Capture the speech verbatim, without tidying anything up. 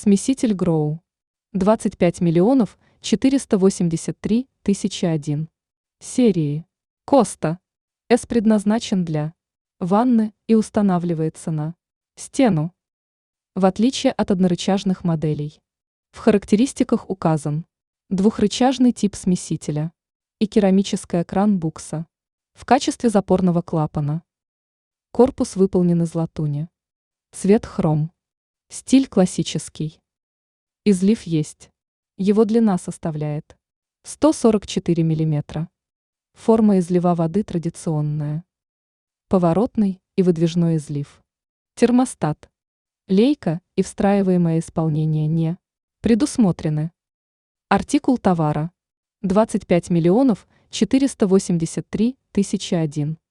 Смеситель Grow. двадцать пять миллионов четыреста восемьдесят три тысячи один. Серии. Коста. S предназначен для ванны и устанавливается на стену. В отличие от однорычажных моделей. В характеристиках указан двухрычажный тип смесителя и керамическая кран-букса в качестве запорного клапана. Корпус выполнен из латуни. Цвет хром. Стиль классический. Излив есть. Его длина составляет сто сорок четыре миллиметра. Форма излива воды традиционная. Поворотный и выдвижной излив. Термостат. Лейка и встраиваемое исполнение не предусмотрены. Артикул товара. двадцать пять миллионов четыреста восемьдесят три тысячи один.